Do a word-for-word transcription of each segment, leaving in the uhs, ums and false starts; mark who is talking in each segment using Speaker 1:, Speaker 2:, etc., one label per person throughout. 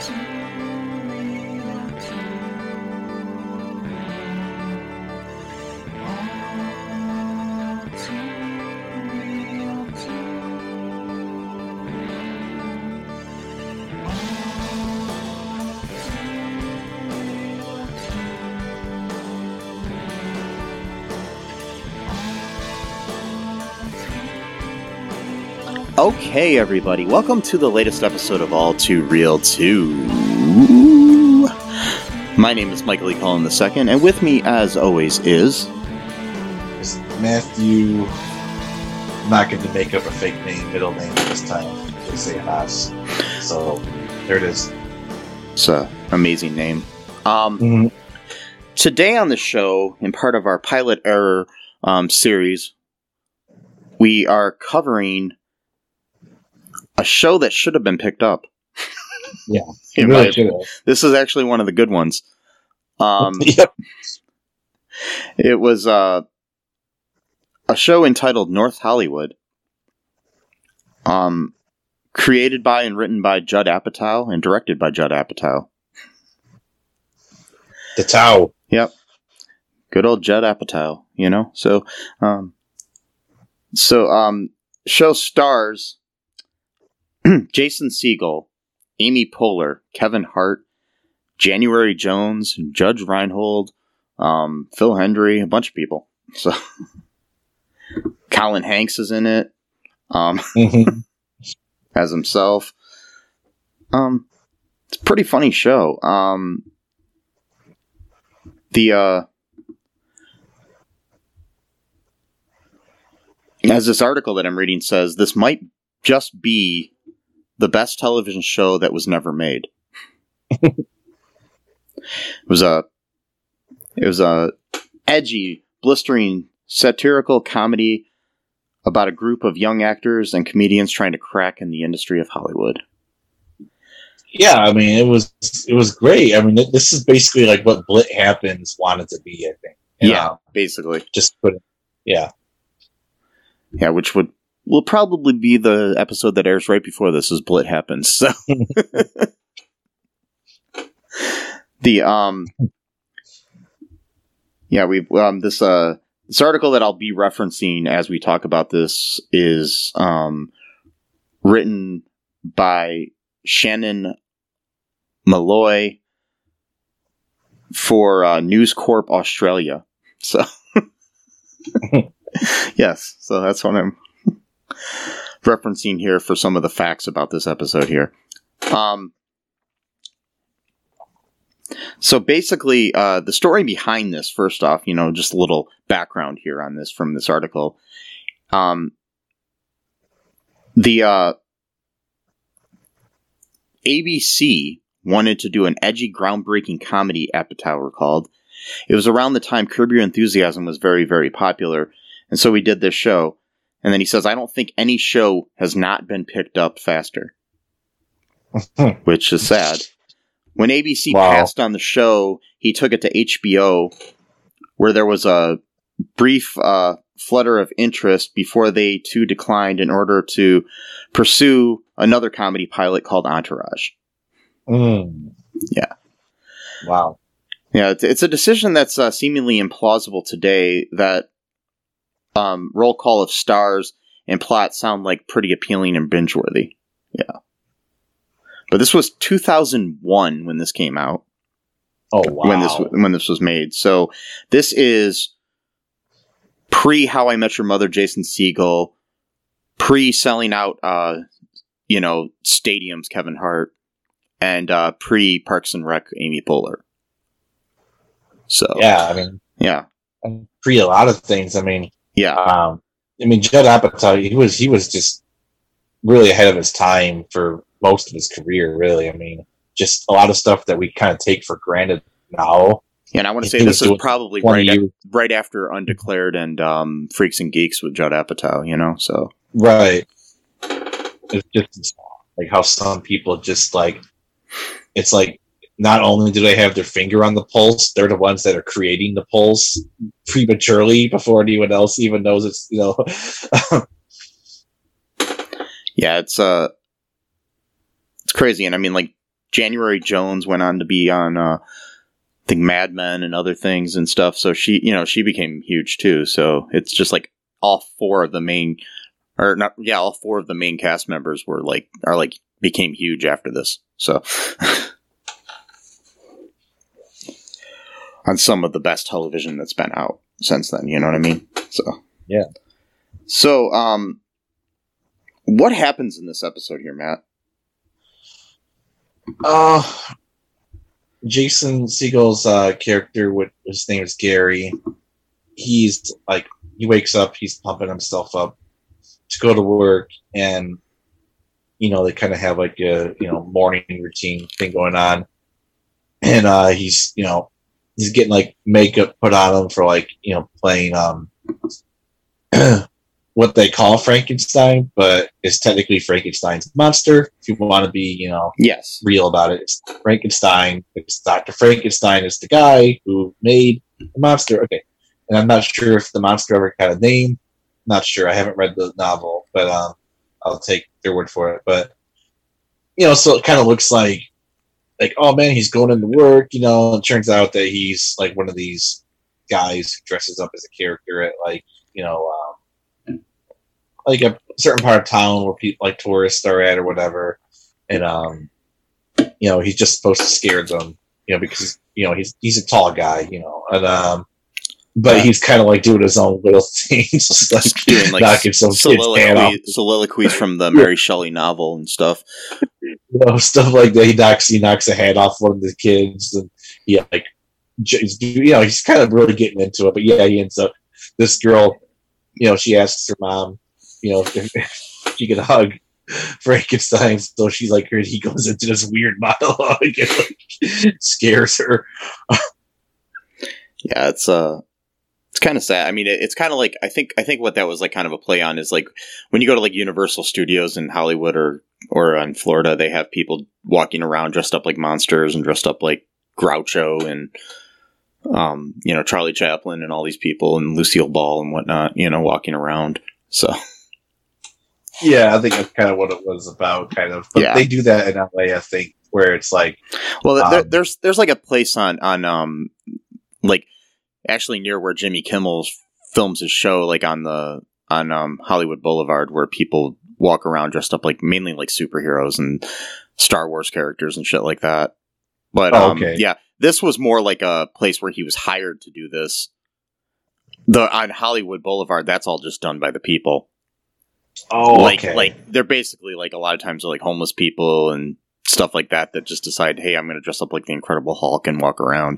Speaker 1: Okay, everybody, welcome to the latest episode of All Too Real two. My name is Michael E. Cullen the second, and with me, as always, is...
Speaker 2: It's Matthew... I'm not going to make up a fake name, middle name this time. They say Haas. So, there it is.
Speaker 1: It's an amazing name. Um, mm-hmm. Today on the show, in part of our Pilot Error um, series, we are covering... a show that should have been picked up.
Speaker 2: Yeah. It really should have.
Speaker 1: This is actually one of the good ones. Um,
Speaker 2: yep.
Speaker 1: It was uh, a show entitled North Hollywood. Um, created by and written by Judd Apatow and directed by Judd Apatow.
Speaker 2: The Tao.
Speaker 1: Yep. Good old Judd Apatow, you know? So, um, so, um, show stars Jason Segel, Amy Poehler, Kevin Hart, January Jones, Judge Reinhold, um, Phil Hendry, a bunch of people. So, Colin Hanks is in it, um, mm-hmm. as himself. Um, it's a pretty funny show. Um, the uh, as this article that I'm reading says, this might just be the best television show that was never made. It was a, it was a edgy, blistering, satirical comedy about a group of young actors and comedians trying to crack in the industry of Hollywood.
Speaker 2: Yeah, I mean, it was it was great. I mean, this is basically like what Blit Happens wanted to be, I think.
Speaker 1: Yeah,
Speaker 2: know?
Speaker 1: basically.
Speaker 2: Just put it, yeah.
Speaker 1: Yeah, which would will probably be the episode that airs right before this as Blit Happens. So the um yeah, we um this uh this article that I'll be referencing as we talk about this is um written by Shannon Malloy for uh, News Corp Australia. So yes, so that's what I'm referencing here for some of the facts about this episode here. Um, so basically, uh, the story behind this, first off, you know, just a little background here on this from this article. Um, the uh, A B C wanted to do an edgy, groundbreaking comedy, Apatow recalled. It was around the time Curb Your Enthusiasm was very, very popular, and so we did this show. And then he says, I don't think any show has not been picked up faster. Which is sad. When A B C wow. passed on the show, he took it to H B O, where there was a brief uh, flutter of interest before they too declined in order to pursue another comedy pilot called Entourage.
Speaker 2: Mm.
Speaker 1: Yeah.
Speaker 2: Wow.
Speaker 1: Yeah, it's, it's a decision that's uh, seemingly implausible today that Um, roll call of stars and plot sound like pretty appealing and binge-worthy. Yeah. But this was two thousand one when this came out.
Speaker 2: Oh, wow.
Speaker 1: When this, when this was made. So this is pre How I Met Your Mother Jason Segel, pre-selling out, uh, you know, stadiums Kevin Hart, and uh, pre-Parks and Rec Amy Poehler. So
Speaker 2: yeah, I mean,
Speaker 1: yeah.
Speaker 2: Pre a lot of things, I mean,
Speaker 1: Yeah,
Speaker 2: um, I mean, Judd Apatow, he was he was just really ahead of his time for most of his career. Really, I mean, just a lot of stuff that we kind of take for granted now.
Speaker 1: And I want to say this is probably right a, right after Undeclared and um, Freaks and Geeks with Judd Apatow. You know, so
Speaker 2: right. It's just like how some people just like it's like. Not only do they have their finger on the pulse, they're the ones that are creating the pulse prematurely before anyone else even knows it's, you know.
Speaker 1: Yeah, it's uh, it's crazy. And I mean, like, January Jones went on to be on, uh, I think Mad Men and other things and stuff. So she, you know, she became huge too. So it's just like all four of the main, or not, yeah, all four of the main cast members were like, are like, became huge after this. So on some of the best television that's been out since then, you know what I mean? So,
Speaker 2: yeah.
Speaker 1: So, um, what happens in this episode here, Matt?
Speaker 2: Uh, Jason Segel's uh, character, with his name is Gary. He's like, he wakes up, he's pumping himself up to go to work, and you know they kind of have like a you know morning routine thing going on, and uh, he's you know he's getting like makeup put on him for like you know playing um what they call Frankenstein, but it's technically Frankenstein's monster. If you want to be, you know,
Speaker 1: yes,
Speaker 2: real about it, it's Frankenstein. It's Doctor Frankenstein is the guy who made the monster. Okay, and I'm not sure if the monster ever got a name. Not sure. I haven't read the novel, but um, I'll take their word for it. But you know, so it kind of looks like, like, oh man, he's going into work. You know, it turns out that he's like one of these guys who dresses up as a character at like, you know. Um, like a certain part of town where people like tourists are at or whatever. And, um, you know, he's just supposed to scare them, you know, because, you know, he's, he's a tall guy, you know, and, um, but he's kind of like doing his own little things, like
Speaker 1: doing like
Speaker 2: knocking some
Speaker 1: soliloquy, soliloquies from the Mary Shelley novel and stuff.
Speaker 2: You know, stuff like that. He knocks, he knocks a head off one of the kids, and he like, you know, he's kind of really getting into it. But yeah, he ends up, this girl, you know, she asks her mom, you know, if she could hug Frankenstein, so she's like, he goes into this weird monologue and like scares her.
Speaker 1: Yeah, it's uh, it's kind of sad. I mean, it, it's kind of like I think I think what that was like kind of a play on is like when you go to like Universal Studios in Hollywood or or in Florida, they have people walking around dressed up like monsters and dressed up like Groucho and um, you know, Charlie Chaplin and all these people and Lucille Ball and whatnot, you know, walking around. So.
Speaker 2: Yeah, I think that's kind of what it was about, kind of. But
Speaker 1: yeah.
Speaker 2: They do that in L A, I think, where it's like,
Speaker 1: well,
Speaker 2: um,
Speaker 1: there, there's there's like a place on on um like actually near where Jimmy Kimmel films his show, like on the on um Hollywood Boulevard, where people walk around dressed up like mainly like superheroes and Star Wars characters and shit like that. But
Speaker 2: oh,
Speaker 1: um,
Speaker 2: okay.
Speaker 1: yeah, this was more like a place where he was hired to do this. The on Hollywood Boulevard, that's all just done by the people.
Speaker 2: Oh,
Speaker 1: like,
Speaker 2: okay.
Speaker 1: like they're basically like a lot of times they're like homeless people and stuff like that that just decide, hey, I'm going to dress up like the Incredible Hulk and walk around,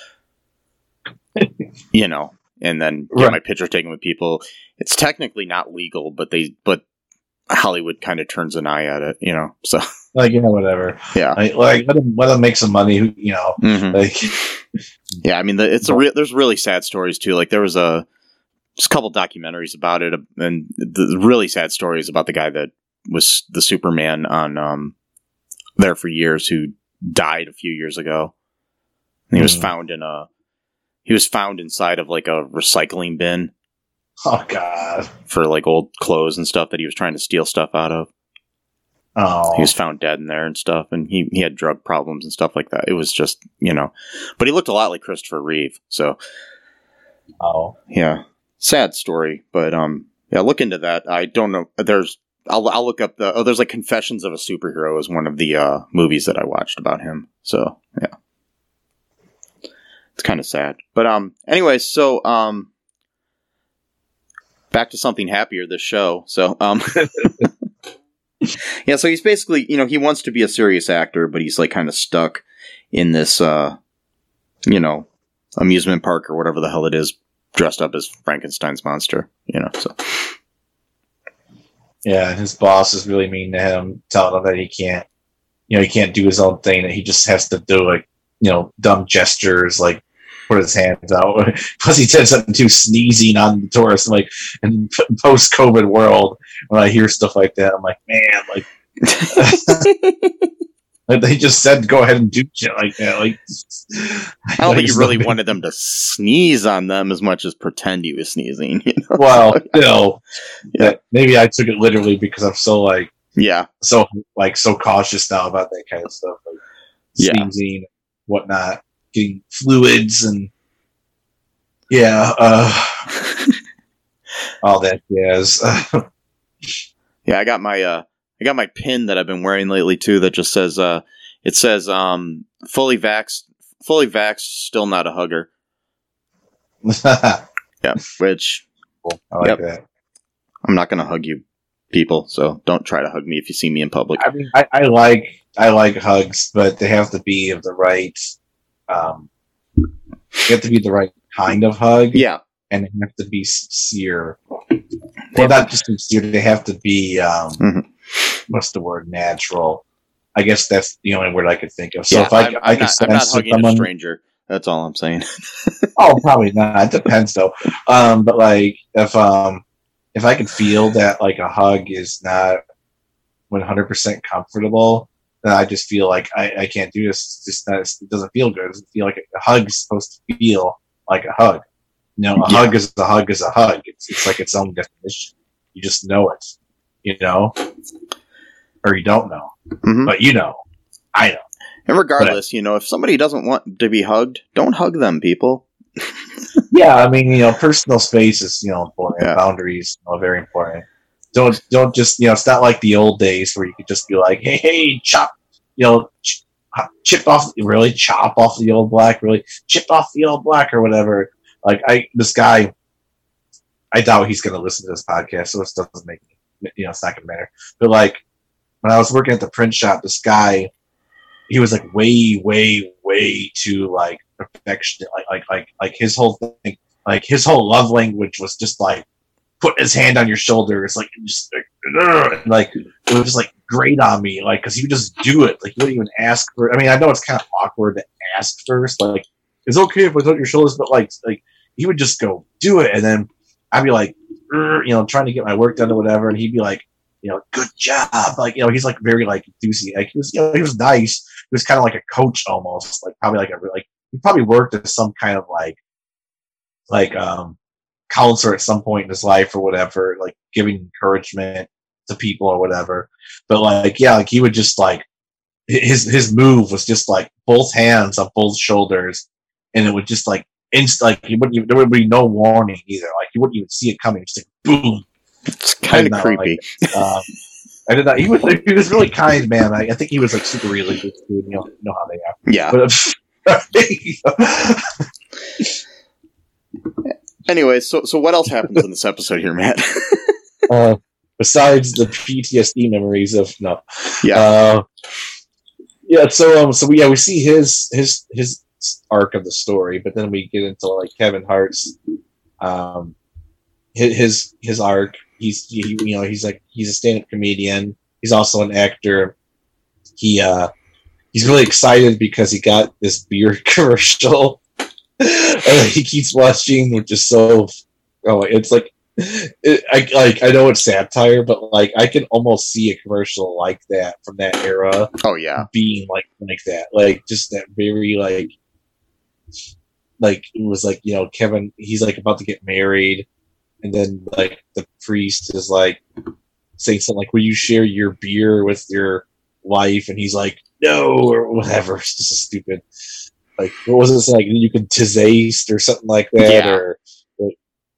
Speaker 1: you know, and then get
Speaker 2: right.
Speaker 1: my picture taken with people. It's technically not legal, but they, but Hollywood kind of turns an eye at it, you know. So,
Speaker 2: like, you know, whatever.
Speaker 1: Yeah,
Speaker 2: like, like let them let them make some money, you know.
Speaker 1: Mm-hmm.
Speaker 2: Like,
Speaker 1: yeah, I mean, the, it's a re- there's really sad stories too. Like there was a. Just a couple documentaries about it, and the really sad stories about the guy that was the Superman on um, there for years, who died a few years ago. And he was
Speaker 2: mm.
Speaker 1: found in a he was found inside of like a recycling bin.
Speaker 2: Oh God!
Speaker 1: For like old clothes and stuff that he was trying to steal stuff out of.
Speaker 2: Oh,
Speaker 1: he was found dead in there and stuff, and he he had drug problems and stuff like that. It was just, you know, but he looked a lot like Christopher Reeve. So,
Speaker 2: oh
Speaker 1: yeah. Sad story, but um, yeah, look into that. I don't know. There's, I'll I'll look up the. Oh, there's like Confessions of a Superhero is one of the uh, movies that I watched about him. So yeah, it's kind of sad. But um, anyway, so um, back to something happier. This show. So um, yeah. So he's basically, you know, he wants to be a serious actor, but he's like kind of stuck in this, uh, you know, amusement park or whatever the hell it is. Dressed up as Frankenstein's monster, you know, so.
Speaker 2: Yeah, and his boss is really mean to him, telling him that he can't, you know, he can't do his own thing, that he just has to do, like, you know, dumb gestures, like, put his hands out. Plus, he said something too sneezing on the tourist. I'm like, in post-COVID world, when I hear stuff like that, I'm like, man, like... Like they just said, go ahead and do shit like that. Like,
Speaker 1: I don't think he really wanted them to sneeze on them as much as pretend he was sneezing. You know?
Speaker 2: Well, still, yeah. Maybe I took it literally because I'm so like,
Speaker 1: yeah,
Speaker 2: so like so cautious now about that kind of stuff. Like,
Speaker 1: Yeah.
Speaker 2: sneezing, whatnot, getting fluids, and yeah, uh, all that jazz.
Speaker 1: Yeah, I got my uh, I got my pin that I've been wearing lately too. That just says uh, it says um, fully vaxxed, fully vaxxed, still not a hugger. Yeah, which
Speaker 2: Cool. I like
Speaker 1: yep.
Speaker 2: that.
Speaker 1: I'm not gonna hug you, people. So don't try to hug me if you see me in public.
Speaker 2: I mean, I, I like I like hugs, but they have to be of the right. Um, they have to be the right kind of hug.
Speaker 1: Yeah,
Speaker 2: and they have to be sincere. Well, not just sincere. They have to be um,
Speaker 1: mm-hmm.
Speaker 2: what's the word? Natural. I guess that's the only word I could think of. So
Speaker 1: yeah,
Speaker 2: if I,
Speaker 1: I'm,
Speaker 2: I
Speaker 1: I'm
Speaker 2: can
Speaker 1: not,
Speaker 2: sense
Speaker 1: I'm not hugging
Speaker 2: someone,
Speaker 1: a stranger. That's all I'm saying.
Speaker 2: oh, probably not. It depends though. Um, but like if um if I can feel that like a hug is not one hundred percent comfortable, then I just feel like I, I can't do this. It's just not, it doesn't feel good. It doesn't feel like a hug is supposed to feel like a hug. You know, a
Speaker 1: Yeah.
Speaker 2: hug is a hug is a hug. It's it's like its own definition. You just know it. You know, or you don't know,
Speaker 1: Mm-hmm.
Speaker 2: but you know, I know.
Speaker 1: And regardless, you know, if somebody doesn't want to be hugged, don't hug them, people.
Speaker 2: Yeah, I mean, you know, personal space is, you know, important.
Speaker 1: Yeah.
Speaker 2: Boundaries are very important. Don't don't just, you know, it's not like the old days where you could just be like, hey, hey, chop, you know, ch- chip off, really chop off the old black, really chip off the old black or whatever. Like I, this guy, I doubt he's going to listen to this podcast, so this doesn't make, you know, it's not going to matter. But like when I was working at the print shop, this guy, he was like way, way, way too like perfection. Like, like, like, like his whole thing, like his whole love language was just like putting his hand on your shoulder. It's like, just like, like it was just like great on me, like because he would just do it. Like he wouldn't even ask for. I mean, I know it's kind of awkward to ask first. Like it's okay if I touch your shoulders, but like, like he would just go do it, and then I'd be like, you know, trying to get my work done or whatever, and he'd be like, you know, good job. Like, you know, he's like very like enthusiastic. Like, he was, you know, he was nice. He was kind of like a coach almost, like probably like a like he probably worked as some kind of like like um counselor at some point in his life or whatever, like giving encouragement to people or whatever. But like, yeah, like he would just like his his move was just like both hands on both shoulders, and it would just like inst like he wouldn't even, there would be no warning either. Like you wouldn't even see it coming. Just like boom.
Speaker 1: It's kind of creepy.
Speaker 2: Like, um, I did not. He was he was really kind, man. I, I think he was like super religious, dude. You know, you know how they are.
Speaker 1: Yeah.
Speaker 2: But
Speaker 1: Anyway, so so what else happens in this episode here, Matt?
Speaker 2: uh, besides the P T S D memories of no,
Speaker 1: Yeah.
Speaker 2: uh, yeah. So um, so we yeah we see his his his arc of the story, but then we get into like Kevin Hart's um his his, his arc. He's he, you know he's like he's a stand-up comedian. He's also an actor. He uh he's really excited because he got this beer commercial. And he keeps watching, which is so oh it's like it, I like I know it's satire, but like I can almost see a commercial like that from that era
Speaker 1: Oh yeah.
Speaker 2: being like like that, like just that very like like it was like, you know, Kevin, he's like about to get married, and then like the priest is like saying something like, will you share your beer with your wife? And he's like, no, or whatever. It's just stupid. Like, what was it like? You can tizaste or something like that,
Speaker 1: Yeah.
Speaker 2: or, or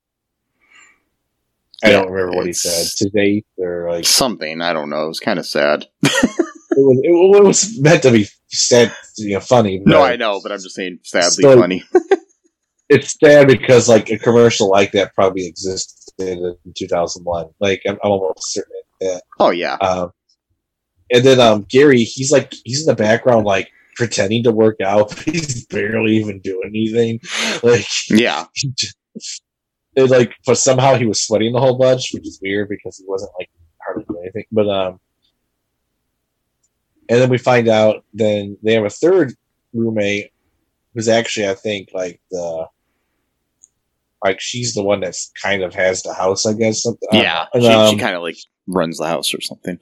Speaker 2: I
Speaker 1: Yeah,
Speaker 2: don't remember what he
Speaker 1: it's-
Speaker 2: said. Tizaste or like
Speaker 1: Something, I don't know. It was kind of sad.
Speaker 2: it was, it was meant to be sad, you know, funny.
Speaker 1: No,
Speaker 2: but
Speaker 1: I know, but I'm just saying sadly
Speaker 2: So-
Speaker 1: funny.
Speaker 2: It's sad because like a commercial like that probably existed in two thousand one. Like I'm, I'm almost certain that.
Speaker 1: Oh yeah.
Speaker 2: Um, and then um, Gary, he's like he's in the background, like pretending to work out. He's barely even doing anything. Like
Speaker 1: Yeah.
Speaker 2: he just, it, like, but somehow he was sweating a whole bunch, which is weird because he wasn't like hardly doing anything. But um, and then we find out then they have a third roommate who's actually I think like the like she's the one that's kind of has the house, I guess. Something.
Speaker 1: Yeah.
Speaker 2: And,
Speaker 1: She,
Speaker 2: um,
Speaker 1: she kind of like runs the house or something.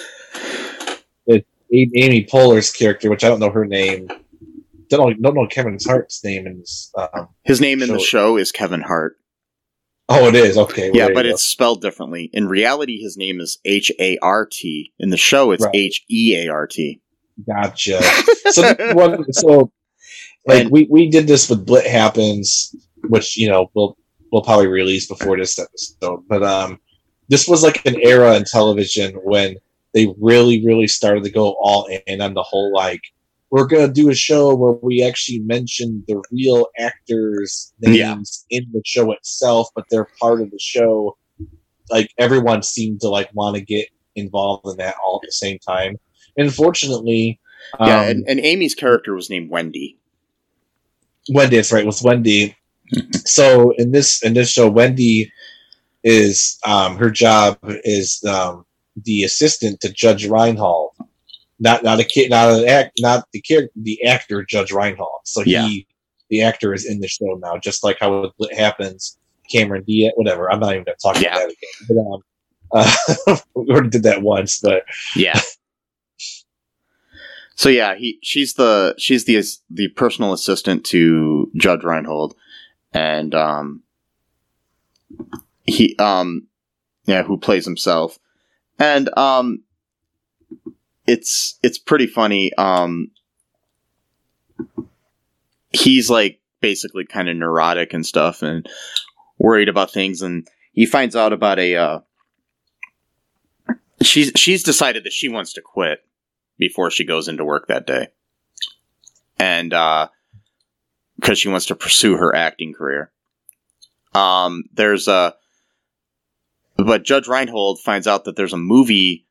Speaker 2: Amy Poehler's character, which I don't know her name. Don't know, don't know Kevin Hart's name in this. Um,
Speaker 1: His name in the
Speaker 2: Show-
Speaker 1: show is Kevin Hart.
Speaker 2: oh, it is okay. well,
Speaker 1: Yeah,
Speaker 2: there
Speaker 1: but
Speaker 2: you go.
Speaker 1: it's spelled differently. In reality, his name is H A R T. In the show, it's
Speaker 2: Right.
Speaker 1: H E A R T.
Speaker 2: Gotcha. So, one, so like
Speaker 1: And-
Speaker 2: we, we did this with Blit Happens, which you know we'll we'll probably release before this episode. But um, this was like an era in television when they really really started to go all in on the whole like we're gonna do a show where we actually mention the real actors' names yeah. in the show itself, but they're part of the show. Like everyone seemed to like want to get involved in that all at the same time. And unfortunately,
Speaker 1: yeah,
Speaker 2: um,
Speaker 1: and, and Amy's character was named Wendy.
Speaker 2: Wendy, that's right, with Wendy. So in this in this show, Wendy is um, her job is um, the assistant to Judge Reinhold, not not a kid, not an act, not the character, the actor Judge Reinhold. So
Speaker 1: yeah.
Speaker 2: he, the actor, is in the show now, just like how it happens. Cameron Diaz, whatever. I'm not even going to talk yeah. about that again. But, um, uh, we already did that once, but
Speaker 1: yeah. So yeah, he she's the she's the the personal assistant to Judge Reinhold, and um, he um, yeah, who plays himself, and um, it's it's pretty funny. Um, he's like basically kind of neurotic and stuff, and worried about things, and he finds out about a. Uh, she's she's decided that she wants to quit before she goes into work that day. And, uh, because she wants to pursue her acting career. Um, there's a, but Judge Reinhold finds out that there's a movie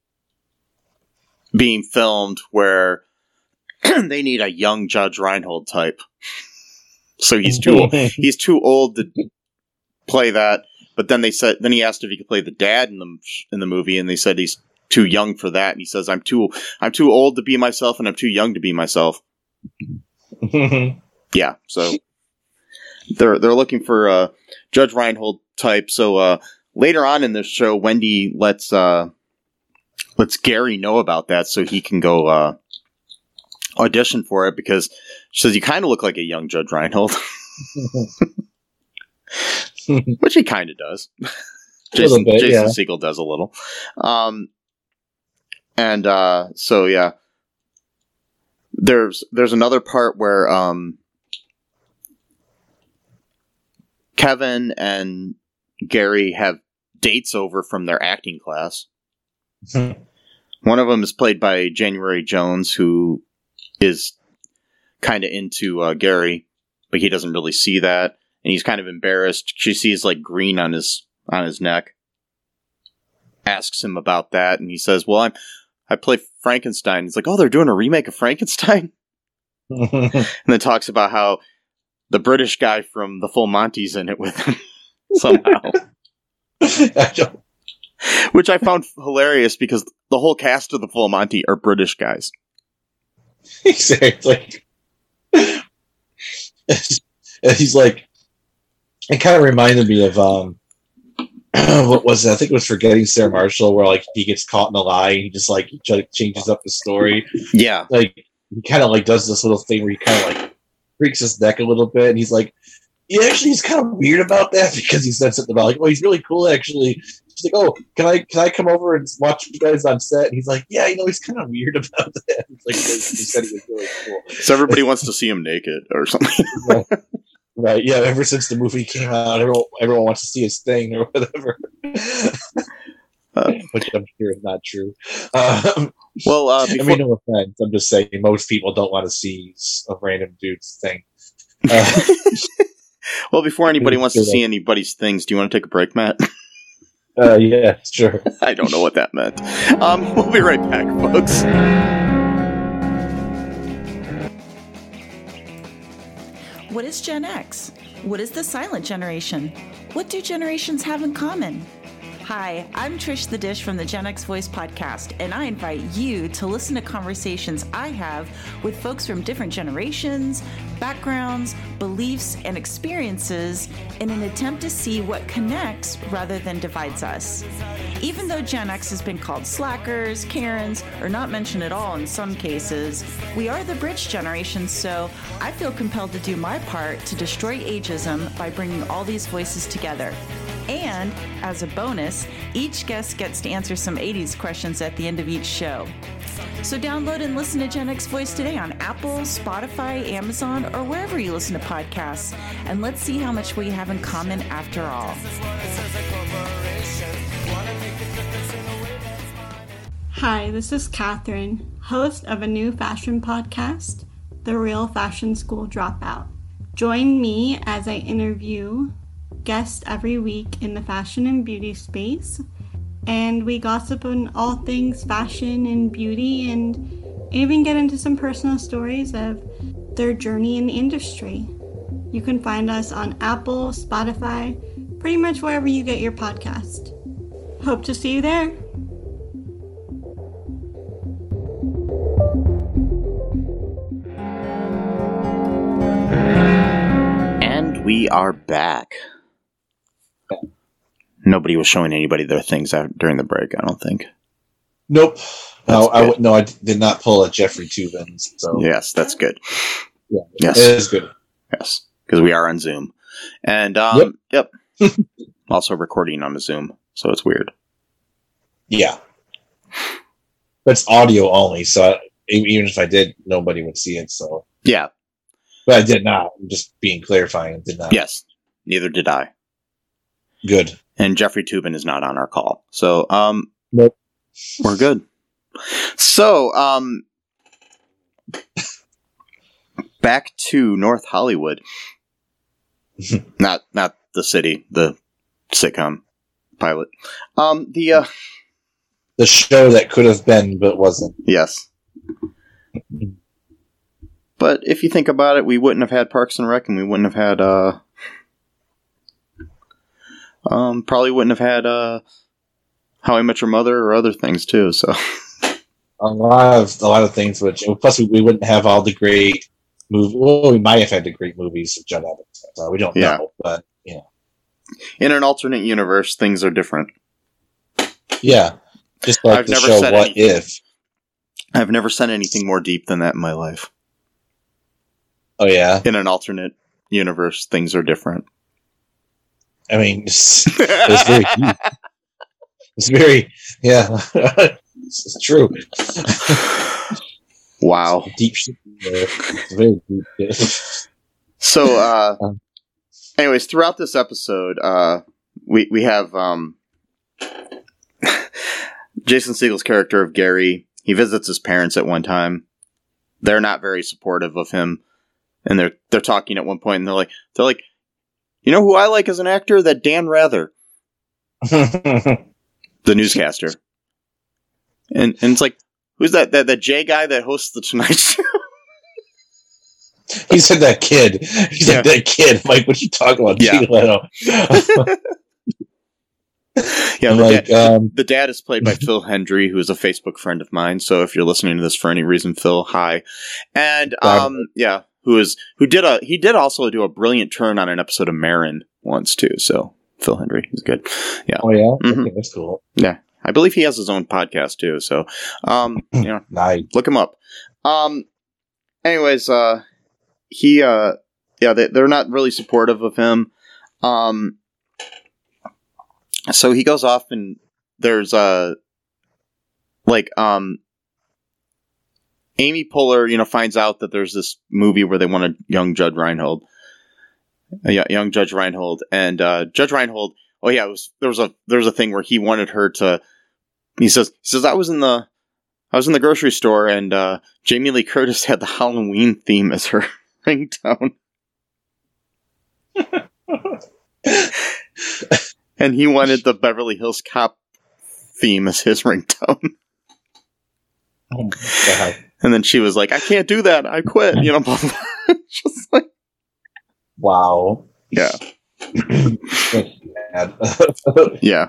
Speaker 1: being filmed where they need a young Judge Reinhold type. So he's too, he's too old to play that. But then they said, then he asked if he could play the dad in the, in the movie, and they said he's too young for that, and he says, I'm too I'm too old to be myself, and I'm too young to be myself. Yeah, so they're they're looking for a Judge Reinhold type. So uh, later on in this show, Wendy lets uh, lets Gary know about that so he can go uh, audition for it, because she says you kind of look like a young Judge Reinhold, which he kind of does. Jason,
Speaker 2: bit,
Speaker 1: Jason
Speaker 2: yeah.
Speaker 1: Segel does a little. Um, and uh, so, yeah. There's there's another part where um, Kevin and Gary have dates over from their acting class. One of them is played by January Jones, who is kind of into uh, Gary, but he doesn't really see that. And he's kind of embarrassed. She sees like green on his on his neck. Asks him about that, and he says, well, I'm I play Frankenstein. He's like, oh, they're doing a remake of Frankenstein? And then talks about how the British guy from The Full Monty's in it with him somehow. Which I found hilarious, because the whole cast of The Full Monty are British guys.
Speaker 2: Exactly. He's like, it kind of reminded me of, um, what was it? I think it was Forgetting Sarah Marshall, where like he gets caught in a lie and he just like changes up the story.
Speaker 1: Yeah,
Speaker 2: like he kind of like does this little thing where he kind of like freaks his neck a little bit, and he's like, yeah, actually, he's kind of weird about that, because he said something about like, well, he's really cool actually. She's like, oh, can I can I come over and watch you guys on set? And he's like, yeah, you know, he's kind of weird about that. It's like he said he was really cool.
Speaker 1: So everybody wants to see him naked or something.
Speaker 2: Right. Right, yeah, ever since the movie came out, everyone, everyone wants to see his thing or whatever. Uh, Which I'm sure is not true. Um,
Speaker 1: well, uh, before-
Speaker 2: I mean, no offense. I'm just saying most people don't want to see a random dude's thing. Uh,
Speaker 1: well, before anybody wants to see anybody's things, do you want to take a break, Matt?
Speaker 2: Uh, yeah, sure.
Speaker 1: I don't know what that meant. Um, we'll be right back, folks.
Speaker 3: What is Gen X? What is the silent generation? What do generations have in common? Hi, I'm Trish the Dish from the Gen X Voice podcast, and I invite you to listen to conversations I have with folks from different generations, backgrounds, beliefs, and experiences in an attempt to see what connects rather than divides us. Even though Gen X has been called slackers, Karens, or not mentioned at all in some cases, we are the bridge generation, so I feel compelled to do my part to destroy ageism by bringing all these voices together. And, as a bonus, each guest gets to answer some eighties questions at the end of each show. So download and listen to Gen X Voice today on Apple, Spotify, Amazon, or wherever you listen to podcasts. And let's see how much we have in common after all.
Speaker 4: Hi, this is Catherine, host of a new fashion podcast, The Real Fashion School Dropout. Join me as I interview guests every week in the fashion and beauty space, and we gossip on all things fashion and beauty, and even get into some personal stories of their journey in the industry. You can find us on Apple, Spotify, pretty much wherever you get your podcast. Hope to see you there.
Speaker 1: And we are back. Nobody was showing anybody their things out during the break, I don't think.
Speaker 2: Nope. No,
Speaker 1: That's
Speaker 2: I
Speaker 1: good.
Speaker 2: w- no, I did not pull a Jeffrey Tubin. So
Speaker 1: Yes, that's good.
Speaker 2: yeah,
Speaker 1: Yes.
Speaker 2: it is good.
Speaker 1: Yes, because we are on Zoom. And, um, yep. Also recording on a Zoom, so it's weird.
Speaker 2: Yeah, but it's audio only. So I, even if I did, nobody would see it. So,
Speaker 1: Yeah,
Speaker 2: but I did not. I'm just being clarifying. Did not.
Speaker 1: yes. Neither did I.
Speaker 2: Good.
Speaker 1: And Jeffrey Tubin is not on our call. So, um,
Speaker 2: Nope.
Speaker 1: we're good. So, um, back to North Hollywood. not, not the city, the sitcom pilot. Um, the, uh,
Speaker 2: The show that could have been, but wasn't.
Speaker 1: yes. But if you think about it, we wouldn't have had Parks and Rec, and we wouldn't have had, uh, um, probably wouldn't have had, uh, How I Met Your Mother or other things too, so.
Speaker 2: A lot of a lot of things, which plus we, we wouldn't have all the great movies. Well, we might have had the great movies of Judd Apatow. So we don't
Speaker 1: Yeah.
Speaker 2: know, but you know,
Speaker 1: In an alternate universe, things are different.
Speaker 2: yeah. Just like
Speaker 1: I've
Speaker 2: the
Speaker 1: never
Speaker 2: show
Speaker 1: said
Speaker 2: What
Speaker 1: anything.
Speaker 2: If?
Speaker 1: I've never said anything more deep than that in my life.
Speaker 2: Oh yeah.
Speaker 1: In an alternate universe, things are different.
Speaker 2: I mean, it's, it's very deep. It's very yeah. it's, it's true.
Speaker 1: Wow.
Speaker 2: Deep shit. It's very deep.
Speaker 1: So, uh,
Speaker 2: Um.
Speaker 1: anyways, throughout this episode, uh, we we have um, Jason Segel's character of Gary. He visits his parents at one time. They're not very supportive of him, and they're they're talking at one point, and they're like they're like, you know who I like as an actor? That Dan Rather, the newscaster. And and it's like, who's that that that Jay guy that hosts the Tonight Show?
Speaker 2: He said that kid. He said
Speaker 1: Yeah.
Speaker 2: that kid. I'm like, what are you talking about?
Speaker 1: Yeah.
Speaker 2: Jay Leno.
Speaker 1: Yeah,
Speaker 2: I'm
Speaker 1: the,
Speaker 2: like,
Speaker 1: dad,
Speaker 2: um,
Speaker 1: the dad is played by Phil Hendry, who is a Facebook friend of mine. So if you're listening to this for any reason, Phil, hi. And um, yeah, who is who did a he did also do a brilliant turn on an episode of Marin once too. So Phil Hendry, he's good. Yeah,
Speaker 2: oh yeah,
Speaker 1: Mhm.
Speaker 2: okay, that's cool.
Speaker 1: yeah. I believe he has his own podcast too. So um, you know,
Speaker 2: Nice.
Speaker 1: look him up. Um, anyways, uh, he uh, yeah, they, they're not really supportive of him. Um. So he goes off and there's uh like um Amy Poehler, you know, finds out that there's this movie where they want a young Judge Reinhold. Uh, yeah, young Judge Reinhold. And uh Judge Reinhold, oh yeah, it was there was a there was a thing where he wanted her to he says he says I was in the I was in the grocery store and uh Jamie Lee Curtis had the Halloween theme as her ringtone. And he wanted the Beverly Hills Cop theme as his ringtone.
Speaker 2: Oh my God.
Speaker 1: And then she was like, I can't do that. I quit. You know, blah, blah. Just like,
Speaker 2: Wow.
Speaker 1: yeah.
Speaker 2: That's bad.
Speaker 1: Yeah.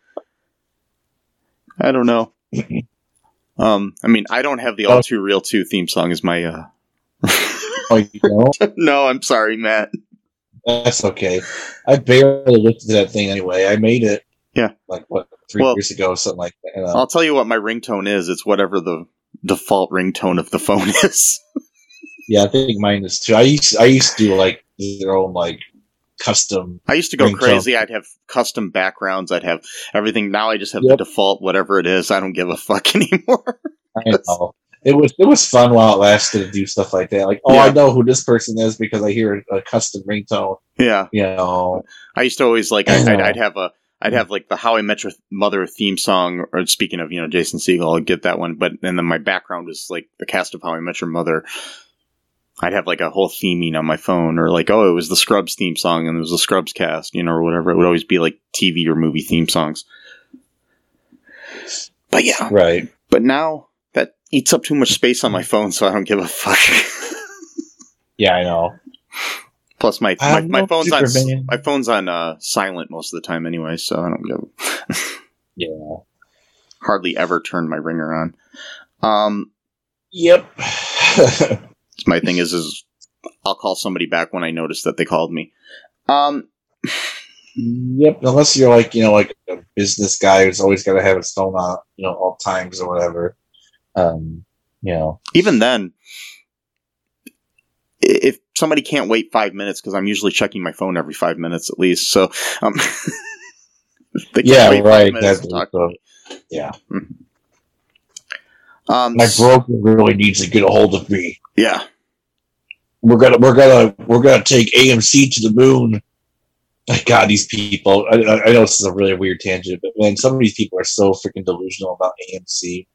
Speaker 1: I don't know. Um, I mean, I don't have the All Too Real two theme song as my, uh...
Speaker 2: Oh, you know?
Speaker 1: No, I'm sorry, Matt.
Speaker 2: That's okay. I barely listened to that thing anyway. I made it.
Speaker 1: Yeah.
Speaker 2: Like, what, three
Speaker 1: Well,
Speaker 2: years ago, something like that. You know?
Speaker 1: I'll tell you what my ringtone is. It's whatever the default ringtone of the phone is.
Speaker 2: Yeah, I think mine is too. I used, I used to do, like, their own, like, custom.
Speaker 1: I used to go
Speaker 2: Ringtone.
Speaker 1: crazy. I'd have custom backgrounds. I'd have everything. Now I just have
Speaker 2: Yep.
Speaker 1: the default, whatever it is. I don't give a fuck anymore.
Speaker 2: know. It was it was fun while it lasted to do stuff like that. Like, oh,
Speaker 1: Yeah.
Speaker 2: I know who this person is because I hear a, a custom ringtone.
Speaker 1: Yeah.
Speaker 2: You know,
Speaker 1: I used to always like I, I'd, I'd have a I'd have like the How I Met Your Mother theme song, or speaking of, you know, Jason Segel, I'd get that one, but and then my background was like the cast of How I Met Your Mother. I'd have like a whole theming on my phone, or like, oh, it was the Scrubs theme song and it was the Scrubs cast, you know, or whatever. It would always be like T V or movie theme songs. But yeah.
Speaker 2: right?
Speaker 1: But now that eats up too much space on my phone, so I don't give a fuck.
Speaker 2: Yeah, I know.
Speaker 1: Plus, my my,
Speaker 2: I'm
Speaker 1: my
Speaker 2: no
Speaker 1: phone's on
Speaker 2: Superman.
Speaker 1: my phone's on uh, silent most of the time anyway, so I don't give.
Speaker 2: Yeah.
Speaker 1: Hardly ever turn my ringer on. Um,
Speaker 2: Yep.
Speaker 1: my thing is, is I'll call somebody back when I notice that they called me. Um,
Speaker 2: Yep. Unless you're like, you know, like a business guy who's always got to have his phone on, you know, all times or whatever. Um, you know.
Speaker 1: even then, if somebody can't wait five minutes, because I'm usually checking my phone every five minutes at least, so um, they can't
Speaker 2: Yeah,
Speaker 1: wait five
Speaker 2: right.
Speaker 1: minutes to
Speaker 2: Exactly.
Speaker 1: talk to
Speaker 2: So,
Speaker 1: me.
Speaker 2: yeah.
Speaker 1: Um,
Speaker 2: My broker really needs to get a hold of me.
Speaker 1: yeah,
Speaker 2: We're gonna, we're gonna, we're gonna take A M C to the moon. God, these people. I, I know this is a really weird tangent, but man, some of these people are so freaking delusional about A M C.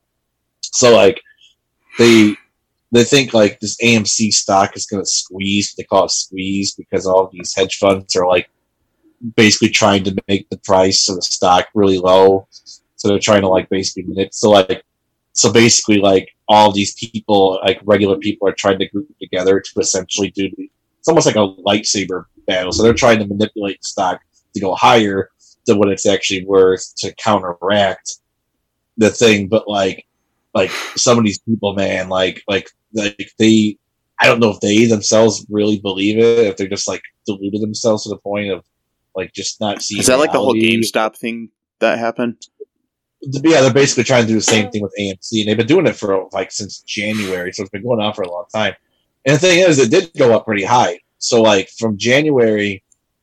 Speaker 2: So like, they they think like this A M C stock is gonna squeeze. They call it squeeze because all of these hedge funds are like basically trying to make the price of the stock really low. So they're trying to like basically manip- so like so basically like all of these people, like regular people, are trying to group together to essentially do the, it's almost like a lightsaber battle. So they're trying to manipulate the stock to go higher than what it's actually worth to counteract the thing. But like like some of these people, man, like like like they I don't know if they themselves really believe it, if they're just like deluded themselves to the point of like just not seeing.
Speaker 1: is that like the whole
Speaker 2: reality.
Speaker 1: GameStop thing that happened?
Speaker 2: Yeah, they're basically trying to do the same thing with A M C, and they've been doing it for like since January, so it's been going on for a long time. And the thing is, it did go up pretty high. So, like from January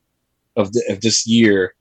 Speaker 2: of, the, of this year,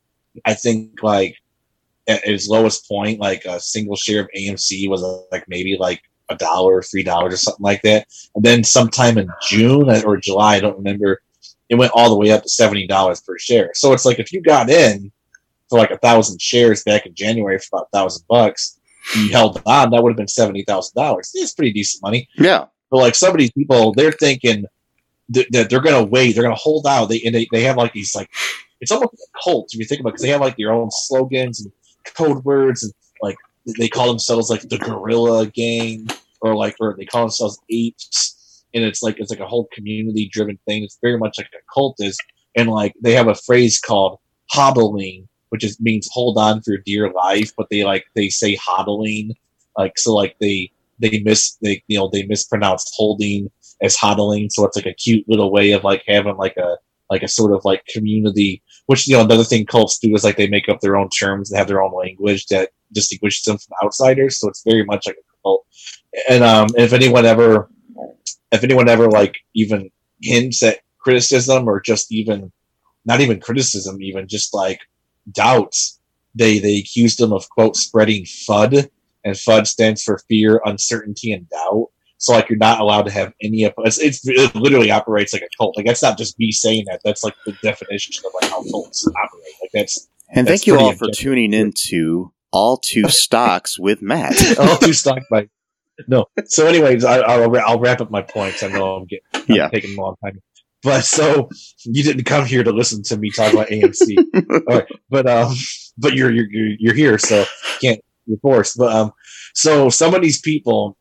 Speaker 2: I think like at its lowest point, like a single share of A M C was uh, like maybe like a dollar, three dollars, or something like that. And then sometime in June or July, I don't remember, it went all the way up to seventy dollars per share. So it's like if you got in for like a thousand shares back in January for about a thousand bucks, you held on, that would have been seventy thousand dollars. It's pretty decent money.
Speaker 1: Yeah,
Speaker 2: But like some of these people, they're thinking that, that they're going to wait, they're going to hold out. They, and they they have like these like, it's almost like a cult if you think about it, because they have like their own slogans and code words, and like they call themselves like the Gorilla Gang, or like or they call themselves apes, and it's like it's like a whole community driven thing. It's very much like a cultist, and like they have a phrase called hodling, which is means hold on for dear life, but they like they say hodling, like so like they they miss they you know they mispronounced holding as hodling, so it's like a cute little way of like having like a like a sort of like community. Which, you know, another thing cults do is like they make up their own terms and have their own language that distinguishes them from outsiders. So it's very much like a cult. And um, if anyone ever, if anyone ever like even hints at criticism, or just even not even criticism, even just like doubts, they they accuse them of quote spreading FUD, and FUD stands for fear, uncertainty, and doubt. So like you're not allowed to have any. It's, it's it literally operates like a cult. Like that's not just me saying that. That's like the definition of like how cults operate. Like that's.
Speaker 1: and
Speaker 2: that's
Speaker 1: thank you all
Speaker 2: pretty
Speaker 1: for
Speaker 2: objective.
Speaker 1: tuning in to All Two Stocks with Matt.
Speaker 2: All two stock by. No. So, anyways, I, I'll I'll wrap up my points. I know I'm getting I'm
Speaker 1: Yeah.
Speaker 2: taking a long time, but so you didn't come here to listen to me talk about A M C, all right? But um, but you're you're you're you're here, so you can't you're forced. But um, so some of these people.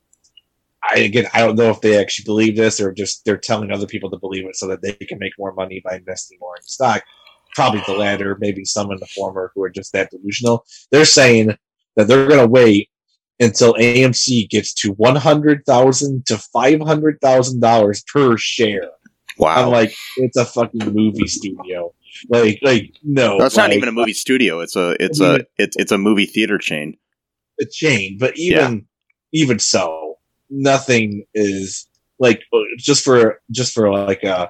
Speaker 2: I, again, I don't know if they actually believe this, or just they're telling other people to believe it so that they can make more money by investing more in stock. Probably the latter, maybe some in the former who are just that delusional. They're saying that they're going to wait until A M C gets to one hundred thousand dollars to five hundred thousand dollars per share.
Speaker 1: Wow,
Speaker 2: I'm like, it's a fucking movie studio. Like, like no.
Speaker 1: that's
Speaker 2: like,
Speaker 1: not even a movie studio. It's a it's a it's it's a movie theater chain.
Speaker 2: a chain, but even even so, nothing is like just for just for like a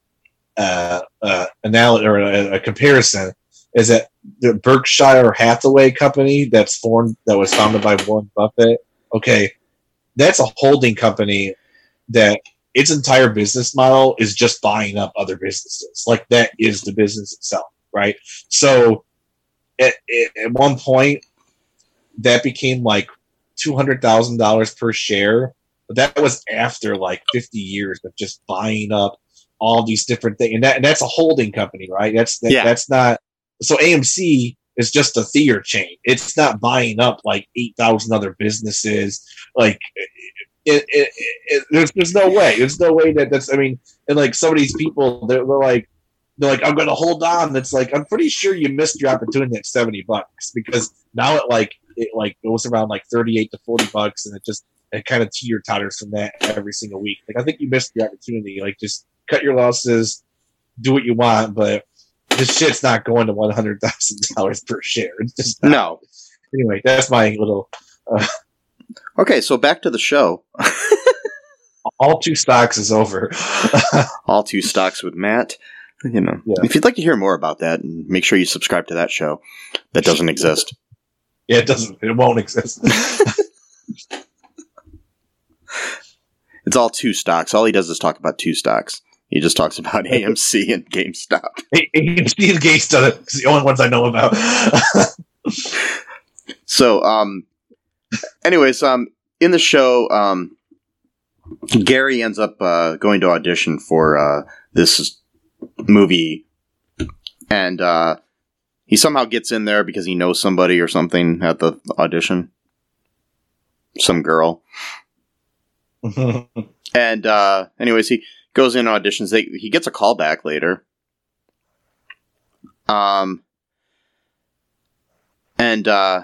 Speaker 2: uh uh analogy or a, a comparison is that the Berkshire Hathaway company that's formed that was founded by Warren Buffett okay, that's a holding company that its entire business model is just buying up other businesses. Like, that is the business itself, right? So at, at one point, that became like two hundred thousand dollars per share. But that was after like fifty years of just buying up all these different things. And, that, and that's a holding company, right? That's that,
Speaker 1: yeah.
Speaker 2: That's not... So A M C is just a theater chain. It's not buying up like eight thousand other businesses. Like... It, it, it, there's, there's no way. There's no way that that's. I mean, and like some of these people, they're, they're like, they're like, I'm going to hold on. It's like, I'm pretty sure you missed your opportunity at seventy bucks, because now it like it like goes around like thirty-eight to forty bucks, and it just it kind of teeter totters from that every single week. Like, I think you missed your opportunity. Like, just cut your losses, do what you want, but this shit's not going to one hundred thousand dollars per share. It's just not.
Speaker 1: No.
Speaker 2: Anyway, that's my little. Uh,
Speaker 1: Okay, so back to the show.
Speaker 2: All two stocks is over.
Speaker 1: All two stocks with Matt. You know,
Speaker 2: yeah.
Speaker 1: If you'd like to hear more about that, make sure you subscribe to that show. That doesn't exist.
Speaker 2: Yeah, it doesn't. It won't exist.
Speaker 1: It's all two stocks. All he does is talk about two stocks. He just talks about A M C and GameStop.
Speaker 2: A M C and GameStop is the only ones I know about.
Speaker 1: So, um... anyways, um, in the show, um, Gary ends up uh, going to audition for uh, this movie, and uh, he somehow gets in there because he knows somebody or something at the audition. Some girl. And uh, anyways, he goes in and auditions. They, he gets a call back later. Um, and uh,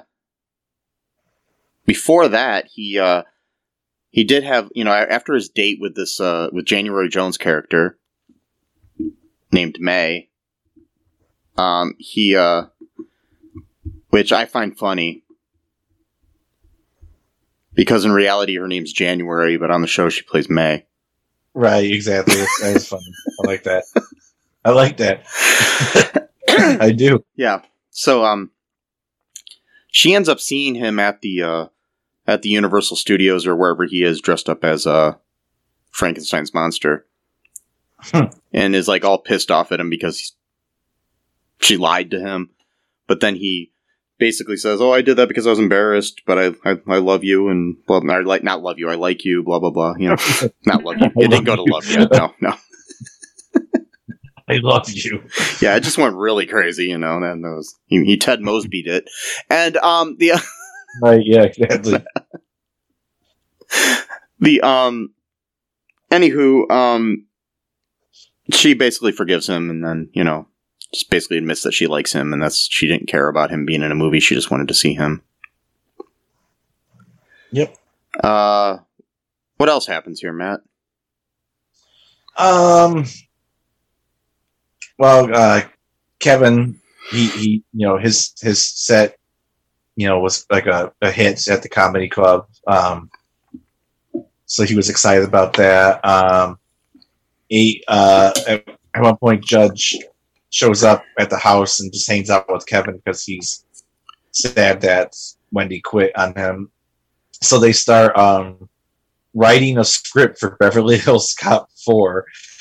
Speaker 1: before that, he uh, he did have, you know, after his date with this uh, with January Jones' character named May, um, he uh, which I find funny because in reality her name's January, but on the show she plays May.
Speaker 2: Right, exactly. That is funny. I like that. I like that. I do.
Speaker 1: Yeah. So, um, she ends up seeing him at the uh, at the Universal Studios or wherever he is, dressed up as uh, Frankenstein's monster,
Speaker 2: hmm.
Speaker 1: and is like all pissed off at him because he's, she lied to him. But then he basically says, "Oh, I did that because I was embarrassed, but I I, I love you and blah, blah. I like not love you, I like you, blah blah blah." You know, not love you. It didn't go to love yet. No, no.
Speaker 2: I love you.
Speaker 1: Yeah, it just went really crazy, you know. And that was he, he Ted Mosby'd it, and um the
Speaker 2: right, yeah, exactly.
Speaker 1: the um, anywho, um, she basically forgives him, and then you know, just basically admits that she likes him, and that's she didn't care about him being in a movie. She just wanted to see him.
Speaker 2: Yep.
Speaker 1: Uh, what else happens here, Matt?
Speaker 2: Um. Well, uh, Kevin, he, he, you know, his his set, you know, was like a, a hit at the comedy club. Um, so he was excited about that. Um, he, uh, at, at one point, Judge shows up at the house and just hangs out with Kevin because he's sad that Wendy quit on him. So they start um, writing a script for Beverly Hills Cop four.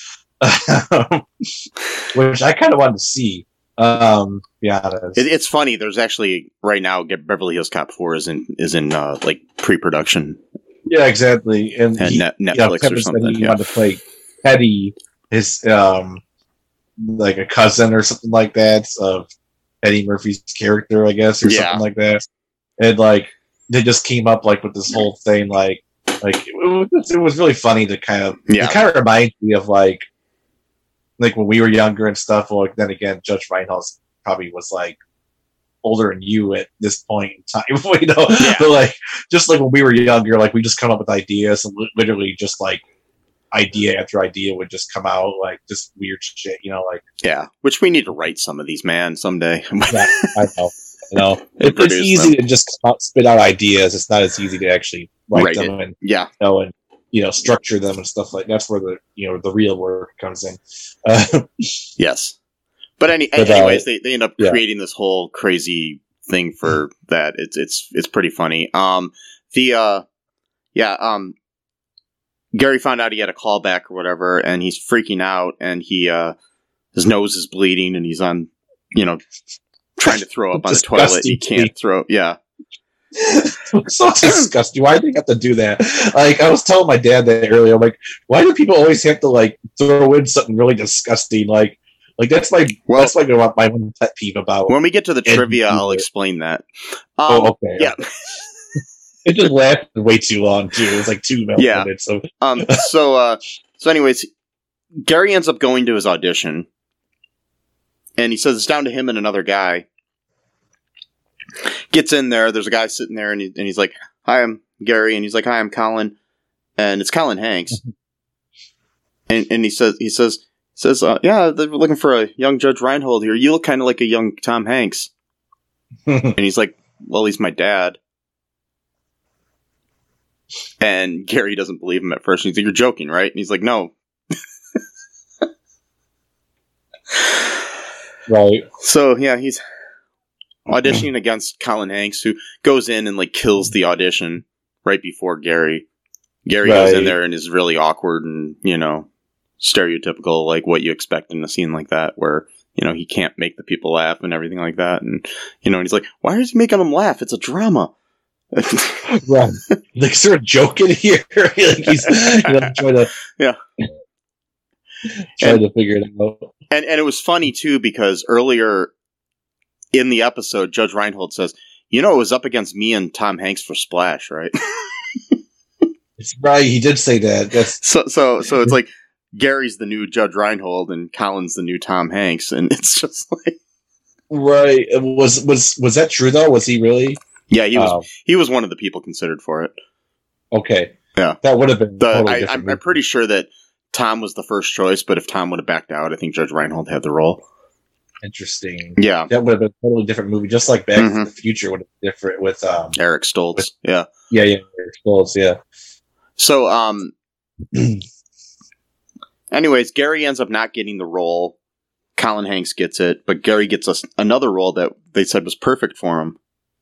Speaker 2: Which I kind of wanted to see. Um, to be honest,
Speaker 1: It, it's funny. There's actually right now, Beverly Hills Cop four is in is in uh, like pre-production.
Speaker 2: Yeah, exactly. And,
Speaker 1: and
Speaker 2: he,
Speaker 1: Net- Netflix
Speaker 2: you know,
Speaker 1: or
Speaker 2: Kevin
Speaker 1: something.
Speaker 2: Said he
Speaker 1: yeah.
Speaker 2: wanted to play Teddy, his um, like a cousin or something like that of Eddie Murphy's character, I guess, or
Speaker 1: Yeah.
Speaker 2: something like that. And like they just came up like with this whole thing, like like it was, it was really funny to kind of
Speaker 1: Yeah.
Speaker 2: it kind of reminds me of like. Like when we were younger and stuff, well, then again, Judge Reinholz probably was like older than you at this point in time, you know.
Speaker 1: Yeah.
Speaker 2: But like, just like when we were younger, like we just come up with ideas and li- literally just like idea after idea would just come out, like just weird shit, you know. Like,
Speaker 1: Yeah, which we need to write some of these, man, someday.
Speaker 2: yeah, I know, you know,
Speaker 1: And
Speaker 2: it, it's
Speaker 1: produce
Speaker 2: easy
Speaker 1: them.
Speaker 2: to just come out- spit out ideas. It's not as easy to actually write
Speaker 1: Write
Speaker 2: them
Speaker 1: it.
Speaker 2: and
Speaker 1: Yeah,
Speaker 2: you know and you know structure them and stuff like that's where the you know the real work comes in. Uh,
Speaker 1: yes. But any,
Speaker 2: But, uh,
Speaker 1: anyways, they, they end up
Speaker 2: yeah.
Speaker 1: creating this whole crazy thing for that. It's it's it's pretty funny. Um, the uh, yeah, um, Gary found out he had a callback or whatever, and he's freaking out, and he, uh, his nose is bleeding, and he's on, you know, trying to throw up on the toilet, and he can't throw, yeah.
Speaker 2: So disgusting. Why do they have to do that? Like, I was telling my dad that earlier. I'm like, why do people always have to like throw in something really disgusting? Like, like that's my well, that's like my one pet peeve about.
Speaker 1: When we get to the trivia, I'll explain that. Um,
Speaker 2: oh, okay.
Speaker 1: Yeah.
Speaker 2: It just lasted way too long too. It was like two minutes.
Speaker 1: Yeah.
Speaker 2: So,
Speaker 1: um, so, uh, so, anyways, Gary ends up going to his audition, and he says it's down to him and another guy. Gets in there. There's a guy sitting there, and, he, and he's like, "Hi, I'm Gary," and he's like, "Hi, I'm Colin," and it's Colin Hanks. and and he says, he says, says, uh, "Yeah, they're looking for a young Judge Reinhold here. You look kind of like a young Tom Hanks." And he's like, "Well, he's my dad." And Gary doesn't believe him at first. He's like, "You're joking, right?" And he's like, "No."
Speaker 2: Right.
Speaker 1: So yeah, he's auditioning against Colin Hanks, who goes in and like kills the audition right before Gary. Gary right. goes in there and is really awkward and, you know, stereotypical, like what you expect in a scene like that, where, you know, he can't make the people laugh and everything like that. And, you know, and he's like, "Why is he making them laugh? It's a drama."
Speaker 2: Right. Like, is there a joke in here? Like he's you know, trying to,
Speaker 1: yeah.
Speaker 2: trying to figure it out.
Speaker 1: And, and it was funny, too, because earlier in the episode, Judge Reinhold says, "You know, it was up against me and Tom Hanks for Splash, right?"
Speaker 2: It's right. He did say that. That's
Speaker 1: so, so, so it's like Gary's the new Judge Reinhold and Colin's the new Tom Hanks. And it's just like,
Speaker 2: right. Was, was, was that true though? Was he really?
Speaker 1: Yeah, he was, um, he was one of the people considered for it.
Speaker 2: Okay.
Speaker 1: Yeah.
Speaker 2: That would have been
Speaker 1: the,
Speaker 2: totally
Speaker 1: I,
Speaker 2: different.
Speaker 1: I'm, I'm pretty sure that Tom was the first choice, but if Tom would have backed out, I think Judge Reinhold had the role.
Speaker 2: Interesting.
Speaker 1: Yeah.
Speaker 2: That would have been a totally different movie, just like Back mm-hmm. to the Future would have been different with um,
Speaker 1: Eric Stoltz. With, yeah.
Speaker 2: Yeah, yeah, Eric Stoltz, yeah.
Speaker 1: So, um, anyways, Gary ends up not getting the role. Colin Hanks gets it, but Gary gets us another role that they said was perfect for him.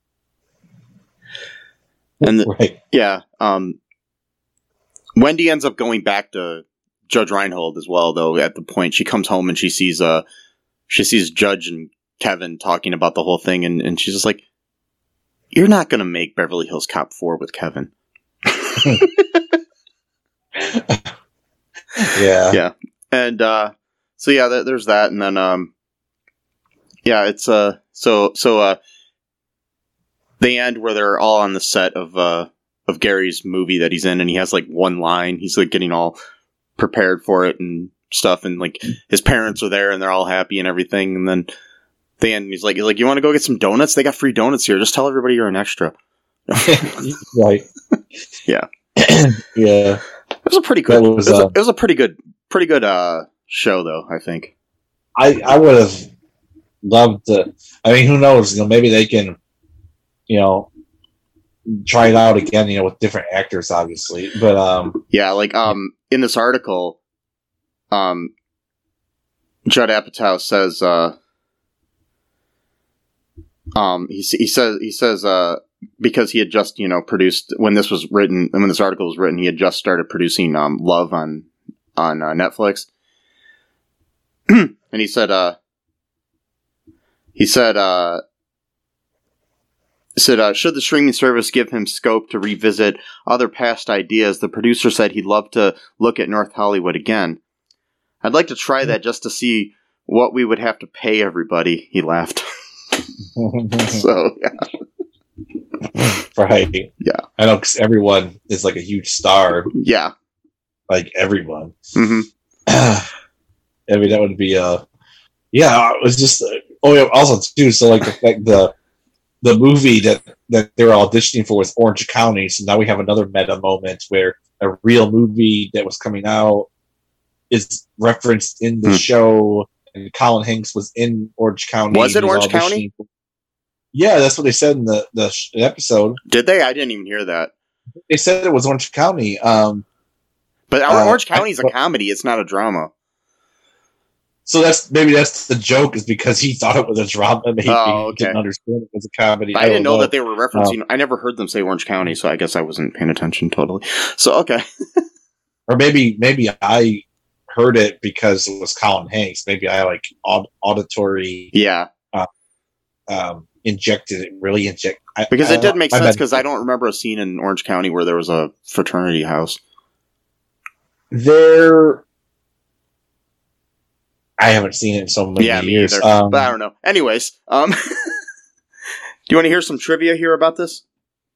Speaker 1: And the,
Speaker 2: right.
Speaker 1: yeah, um, Wendy ends up going back to Judge Reinhold as well, though. At the point she comes home and she sees uh she sees Judge and Kevin talking about the whole thing, and, and she's just like, "You're not going to make Beverly Hills Cop four with Kevin."
Speaker 2: Yeah,
Speaker 1: yeah, and uh, so yeah, th- there's that, and then um, yeah, it's uh, so so uh, the end where they're all on the set of uh of Gary's movie that he's in, and he has like one line. He's like getting all prepared for it and stuff, and like his parents are there and they're all happy and everything, and then the end he's like, he's like, "You want to go get some donuts? They got free donuts here. Just tell everybody you're an extra."
Speaker 2: Right.
Speaker 1: Yeah.
Speaker 2: Yeah.
Speaker 1: It was a pretty good.
Speaker 2: Was,
Speaker 1: it, was
Speaker 2: uh,
Speaker 1: a, it was a pretty good, pretty good uh, show, though. I think.
Speaker 2: I I would have loved to. I mean, who knows? You know, maybe they can, you know, try it out again. You know, with different actors, obviously. But um,
Speaker 1: yeah, like um, in this article, um, Judd Apatow says, uh, um, he he says he says uh. because he had just, you know, produced, when this was written, when this article was written, he had just started producing um, Love on on uh, Netflix. And he said, uh, he said, uh, said, uh, should the streaming service give him scope to revisit other past ideas, the producer said he'd love to look at North Hollywood again. "I'd like to try that just to see what we would have to pay everybody," he laughed. So, yeah.
Speaker 2: Right.
Speaker 1: Yeah.
Speaker 2: I know, because everyone is like a huge star.
Speaker 1: Yeah.
Speaker 2: Like everyone.
Speaker 1: Mm-hmm.
Speaker 2: I mean, that would be uh yeah, it was just uh, oh yeah, also too, so like the fact the the movie that that they were auditioning for was Orange County, so now we have another meta moment where a real movie that was coming out is referenced in the hmm. show, and Colin Hanks was in Orange County.
Speaker 1: Was it Orange County?
Speaker 2: For, yeah, that's what they said in the, the episode.
Speaker 1: Did they? I didn't even hear that.
Speaker 2: They said it was Orange County. Um,
Speaker 1: but uh, Orange County is a comedy. It's not a drama.
Speaker 2: So that's maybe that's the joke, is because he thought it was a drama. Maybe
Speaker 1: Oh,
Speaker 2: he didn't
Speaker 1: okay.
Speaker 2: understand it was a comedy.
Speaker 1: I, I didn't know,
Speaker 2: know
Speaker 1: that they were referencing. I never heard them say Orange County, so I guess I wasn't paying attention totally. So okay,
Speaker 2: Or maybe maybe I heard it because it was Colin Hanks. Maybe I like aud- auditory
Speaker 1: yeah,
Speaker 2: um, injected it. Really inject I,
Speaker 1: because
Speaker 2: I
Speaker 1: it did
Speaker 2: don't-
Speaker 1: make
Speaker 2: I
Speaker 1: sense.
Speaker 2: bet-
Speaker 1: Because I don't remember a scene in Orange County where there was a fraternity house.
Speaker 2: There, I haven't seen it in so many
Speaker 1: Yeah, me
Speaker 2: years.
Speaker 1: either.
Speaker 2: Um,
Speaker 1: But I don't know. Anyways, um, do you want to hear some trivia here about this?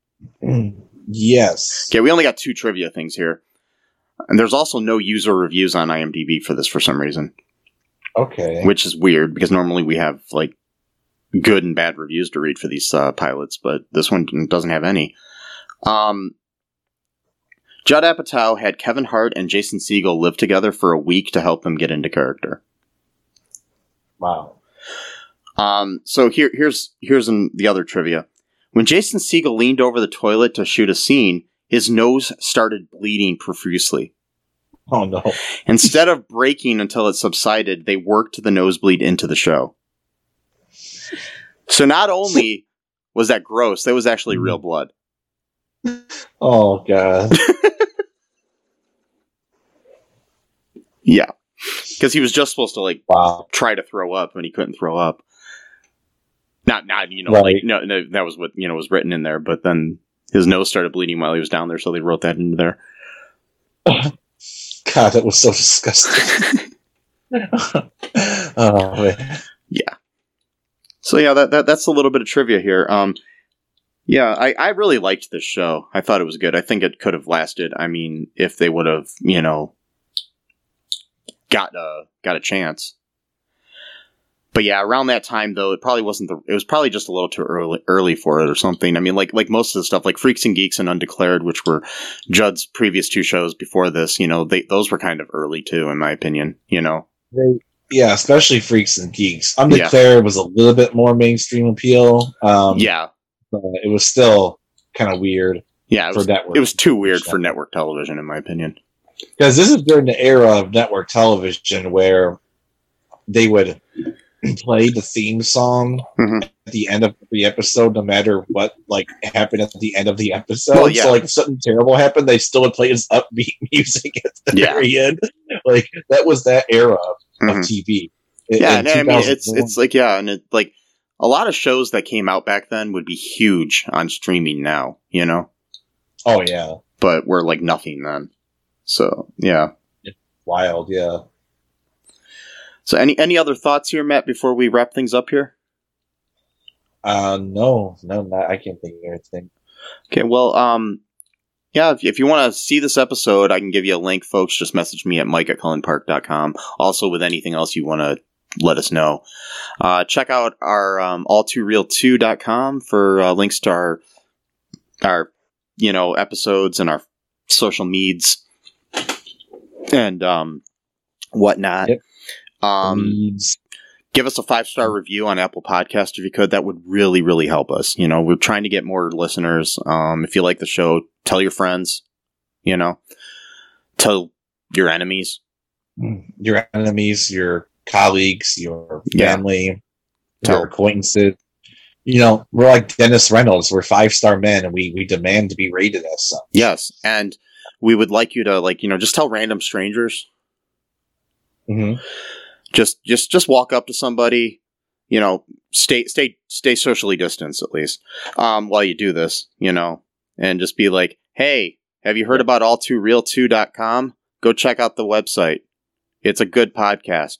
Speaker 2: yes.
Speaker 1: Okay, we only got two trivia things here, and there's also no user reviews on IMDb for this for some reason,
Speaker 2: Okay.
Speaker 1: which is weird because normally we have like good and bad reviews to read for these uh, pilots, but this one doesn't have any. Um, Judd Apatow had Kevin Hart and Jason Segel live together for a week to help them get into character.
Speaker 2: Wow.
Speaker 1: Um, so here, here's here's an, the other trivia. When Jason Segel leaned over the toilet to shoot a scene, his nose started bleeding profusely.
Speaker 2: Oh no.
Speaker 1: Instead of breaking until it subsided, they worked the nosebleed into the show. So not only was that gross, that was actually real blood.
Speaker 2: Oh god.
Speaker 1: Yeah. Because he was just supposed to, like,
Speaker 2: Wow.
Speaker 1: try to throw up, and he couldn't throw up. Not, not you know,
Speaker 2: Right.
Speaker 1: like, no, no, that was what, you know, was written in there, but then his nose started bleeding while he was down there, so they wrote that into there.
Speaker 2: God, that was so disgusting. Oh man.
Speaker 1: Yeah. So yeah, that, that that's a little bit of trivia here. Um, yeah, I, I really liked this show. I thought it was good. I think it could have lasted. I mean, if they would have, you know, got a got a chance. But yeah, around that time though, it probably wasn't the. It was probably just a little too early early for it or something. I mean, like like most of the stuff, like Freaks and Geeks and Undeclared, which were Judd's previous two shows before this. You know, they those were kind of early too, in my opinion. You know.
Speaker 2: They, yeah, especially Freaks and Geeks. Undeclared was a little bit more mainstream appeal. Um,
Speaker 1: Yeah.
Speaker 2: but it was still kind of weird
Speaker 1: Yeah. It
Speaker 2: for
Speaker 1: was,
Speaker 2: network.
Speaker 1: it was too weird for network television, in my opinion.
Speaker 2: Because this is during the era of network television where they would play the theme song
Speaker 1: Mhm.
Speaker 2: at the end of the episode, no matter what like happened at the end of the episode.
Speaker 1: Well, yeah.
Speaker 2: So, like, if something terrible happened, they still would play this upbeat music at the
Speaker 1: Yeah.
Speaker 2: very end. Like, that was that era
Speaker 1: Mhm.
Speaker 2: of T V. In-
Speaker 1: Yeah,
Speaker 2: in
Speaker 1: and I mean, it's
Speaker 2: two thousand one.
Speaker 1: it's like yeah, and it like a lot of shows that came out back then would be huge on streaming now, you know,
Speaker 2: Oh yeah,
Speaker 1: but were like nothing then. So yeah.
Speaker 2: wild. Yeah.
Speaker 1: So any any other thoughts here, Matt, before we wrap things up here?
Speaker 2: Uh, no, no, not, I can't think of anything.
Speaker 1: Okay, well, um, yeah, if, if you want to see this episode, I can give you a link, folks. Just message me at mike at cullen park dot com. Also, with anything else you want to let us know. Uh, check out our um, all too real two dot com for uh, links to our, our, you know, episodes and our social meds and um, whatnot.
Speaker 2: Yep.
Speaker 1: Um,
Speaker 2: Needs.
Speaker 1: give us a five-star review on Apple Podcast if you could. That would really, really help us. You know, we're trying to get more listeners. Um, if you like the show, tell your friends, you know, tell your enemies.
Speaker 2: Your enemies, your colleagues, your
Speaker 1: Yeah.
Speaker 2: family,
Speaker 1: Tell-
Speaker 2: your acquaintances. You know, we're like Dennis Reynolds. We're five star men, and we we demand to be rated as such.
Speaker 1: Yes. And we would like you to, like, you know, just tell random strangers.
Speaker 2: Mm-hmm.
Speaker 1: Just, just, just walk up to somebody, you know, stay, stay, stay socially distanced at least, um, while you do this, you know, and just be like, hey, have you heard about all too real two dot com? Go check out the website. It's a good podcast.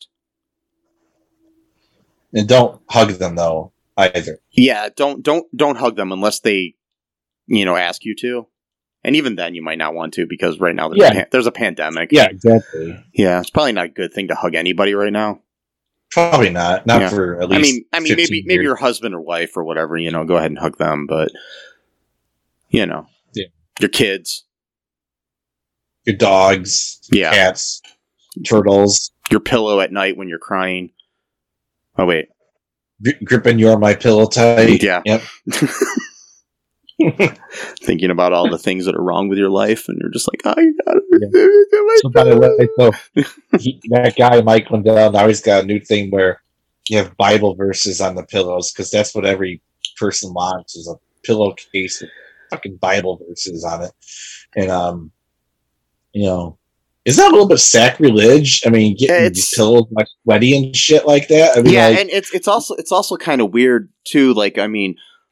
Speaker 2: And don't hug them though either.
Speaker 1: Yeah, don't don't don't hug them unless they, you know, ask you to. And even then, you might not want to because right now there's,
Speaker 2: Yeah.
Speaker 1: a, pan- there's a pandemic.
Speaker 2: Yeah, exactly.
Speaker 1: Yeah, it's probably not a good thing to hug anybody right now.
Speaker 2: Probably not. Not
Speaker 1: Yeah.
Speaker 2: for at least.
Speaker 1: I mean, I mean, maybe
Speaker 2: fifteen
Speaker 1: maybe
Speaker 2: years.
Speaker 1: your husband or wife or whatever, you know, go ahead and hug them. But you know,
Speaker 2: Yeah.
Speaker 1: your kids,
Speaker 2: your dogs,
Speaker 1: Yeah.
Speaker 2: cats, turtles,
Speaker 1: your pillow at night when you're crying. Oh wait,
Speaker 2: gri- gripping your my pillow tight.
Speaker 1: Yeah.
Speaker 2: Yep.
Speaker 1: Thinking about all the things that are wrong with your life, and you're just like, oh, you gotta
Speaker 2: yeah. So by the way, so he, that guy Mike Lindell now he's got a new thing where you have Bible verses on the pillows because that's what every person wants is a pillowcase with fucking Bible verses on it, and um, you know, is that a little bit sacrilege? I mean, getting these pillows like sweaty and shit like that. I mean,
Speaker 1: yeah,
Speaker 2: like,
Speaker 1: and it's it's also it's also kind of weird too. Like, I mean.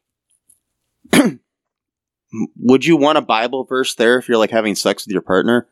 Speaker 1: Would you want a Bible verse there if you're like having sex with your partner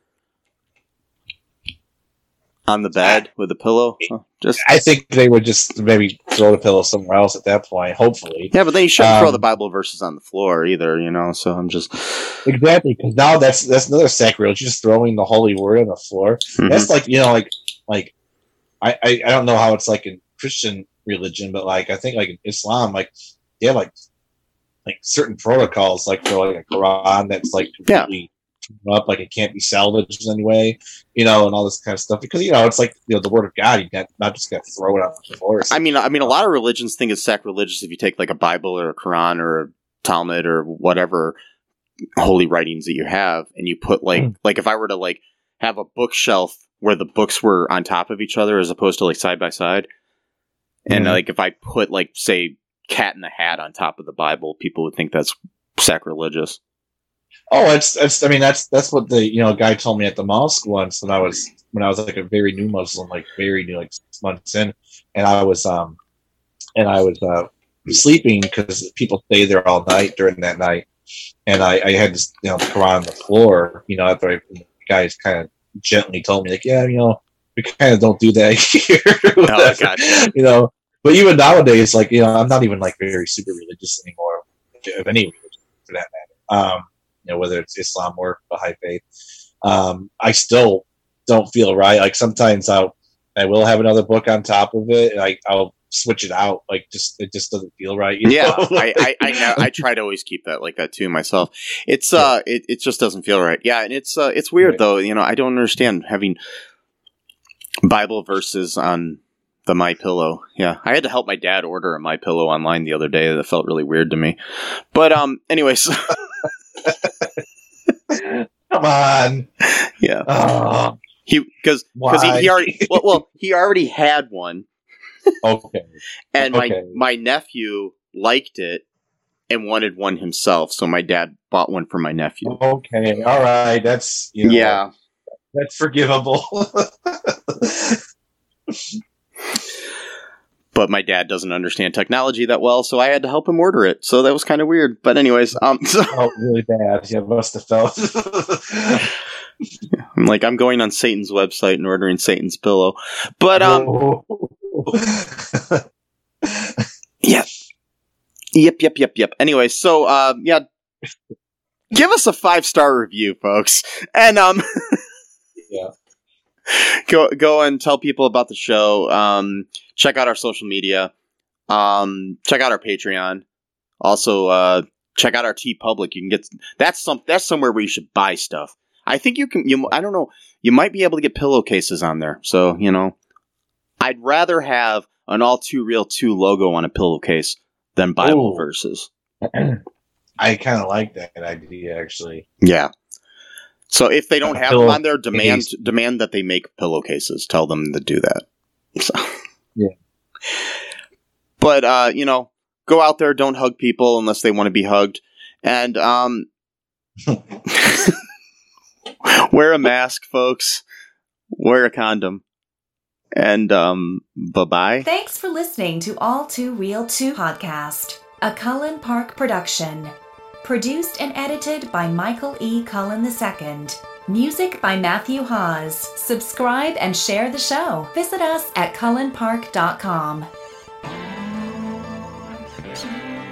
Speaker 1: on the bed with a pillow? Huh, just
Speaker 2: I think they would just maybe throw the pillow somewhere else at that point. Hopefully,
Speaker 1: yeah, but then you shouldn't
Speaker 2: um,
Speaker 1: throw the Bible verses on the floor either, you know. So I'm just
Speaker 2: exactly because now that's that's another sacrilege. You're just throwing the holy word on the floor. Mm-hmm. That's like you know, like like I, I I don't know how it's like in Christian religion, but like I think like in Islam, like they have like. like certain protocols, like for like a Quran that's like completely yeah. up, like it can't be salvaged in any way, you know, and all this kind of stuff. Because you know, it's like you know the word of God. You can't not just got to throw it on the floor.
Speaker 1: I mean, I mean, a lot of religions think it's sacrilegious if you take like a Bible or a Quran or a Talmud or whatever holy writings that you have, and you put like mm. like if I were to like have a bookshelf where the books were on top of each other as opposed to like side by side, and mm. like if I put like say. Cat in the Hat on top of the Bible, people would think that's sacrilegious.
Speaker 2: Oh, it's it's. I mean, that's that's what the you know guy told me at the mosque once when I was when I was like a very new Muslim, like very new, like six months in, and I was um and I was uh, sleeping because people stay there all night during that night, and I, I had this you know the Quran on the floor, you know, after I, the guys kind of gently told me like, yeah, you know, we kind of don't do that here,
Speaker 1: oh, gotcha.
Speaker 2: you know. But even nowadays, like, you know, I'm not even, like, very super religious anymore, of any religion, for that matter. Um, you know, whether it's Islam or Baha'i faith. Um, I still don't feel right. Like, sometimes I'll, I will have another book on top of it, and I, I'll switch it out. Like, just it just doesn't feel right. You
Speaker 1: yeah,
Speaker 2: know?
Speaker 1: I, I, I, know, I try to always keep that like that, too, myself. It's, uh, yeah. it, it just doesn't feel right. Yeah, and it's, uh, it's weird, right. though. You know, I don't understand having Bible verses on... the My Pillow. Yeah. I had to help my dad order a My Pillow online the other day. That felt really weird to me. But um anyways.
Speaker 2: Come on.
Speaker 1: Yeah.
Speaker 2: Oh,
Speaker 1: he cuz cuz he, he already well, well, he already had one.
Speaker 2: Okay.
Speaker 1: And
Speaker 2: okay.
Speaker 1: my my nephew liked it and wanted one himself, so my dad bought one for my nephew.
Speaker 2: Okay. All right. That's you know,
Speaker 1: yeah.
Speaker 2: That's forgivable.
Speaker 1: But my dad doesn't understand technology that well, so I had to help him order it. So that was kind of weird. But anyways, um, so
Speaker 2: oh, really bad. You must have felt.
Speaker 1: I'm like, I'm going on Satan's website and ordering Satan's pillow. But um, yeah, yep, yep, yep, yep. Anyway, so uh, yeah, give us a five star review, folks, and um,
Speaker 2: yeah.
Speaker 1: Go go and tell people about the show. Um, check out our social media. Um, check out our Patreon. Also, uh, check out our TeePublic. You can get that's some that's somewhere where you should buy stuff. I think you can. You I don't know. You might be able to get pillowcases on there. So you know, I'd rather have an All Too Real two logo on a pillowcase than Bible Ooh. verses.
Speaker 2: I kind of like that idea, actually.
Speaker 1: Yeah. So if they don't have them on there, demand demand that they make pillowcases. Tell them to do that. So.
Speaker 2: Yeah.
Speaker 1: But, uh, you know, go out there, don't hug people unless they want to be hugged. And um, wear a mask, folks. Wear a condom. And um, bye-bye.
Speaker 3: Thanks for listening to All Too Real two podcast, a Cullen Park production. Produced and edited by Michael E. Cullen the Second. Music by Matthew Haas. Subscribe and share the show. Visit us at cullen park dot com.